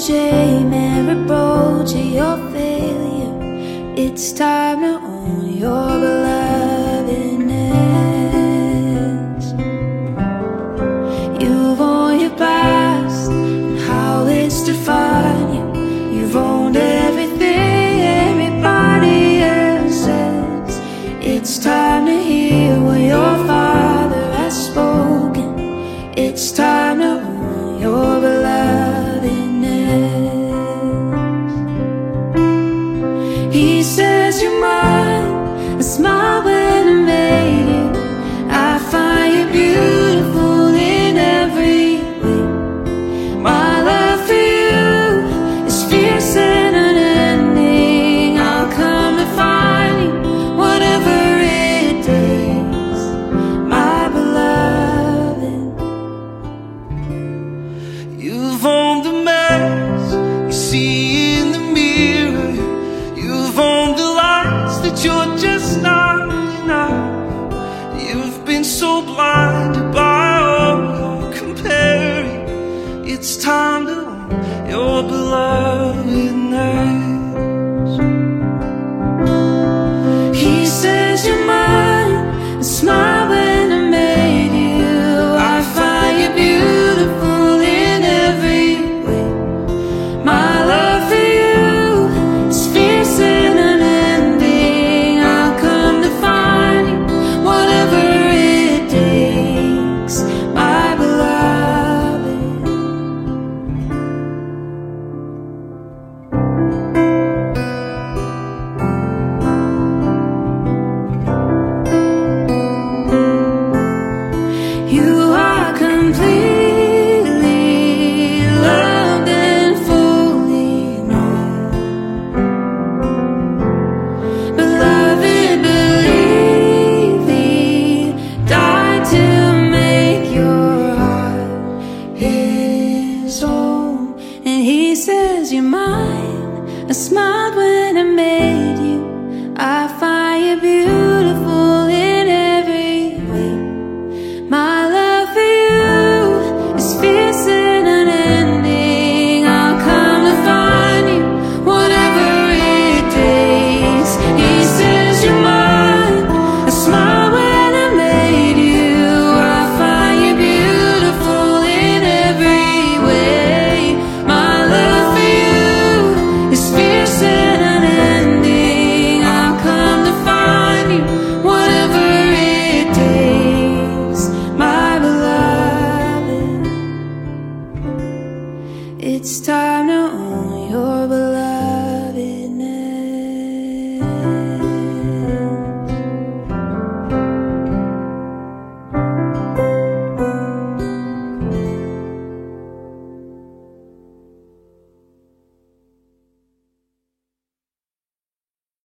shame and reproach of your failure. It's time to own your belovedness. You've owned your past and how it's defined you. You've owned everything everybody else says. It's time to hear what your Father has spoken. It's time to own your belovedness. He says you're mine. I smile when I made you. I find you beautiful in every way. My love for you is fierce and unending. I'll come to find you, whatever it takes, my beloved. You've owned the mess you see in the mirror. You've owned the lies that you're just not enough. You've been so blinded by all your comparing. It's time to own your belovedness. He says you're mine. I smile when I made you. I find you beautiful in every way. My love for you is fierce and unending. I'll come to find you, whatever it takes, my beloved. You are completely loved and fully known. Beloved, believe He died to make your heart His own. And He says you're mine. I smiled when I made you. I find you beautiful in every way. My love for you is fierce and unending. I'll come to find you, whatever it takes. He says you're mine. I smile when I made you. I find you beautiful in every way. My love for you is fierce and unending. I'll come to find you, whatever it takes, my beloved. It's time to own your beloved.